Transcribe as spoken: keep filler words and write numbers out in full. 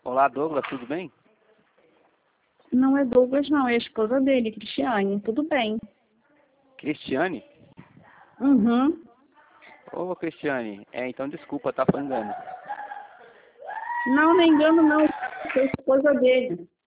Olá, Douglas, tudo bem? Não é Douglas, não, é a esposa dele, Cristiane. Tudo bem. Cristiane? Uhum. Ô, Cristiane, é, então desculpa, tá, foi engano. Não, não engano, não. É a esposa dele.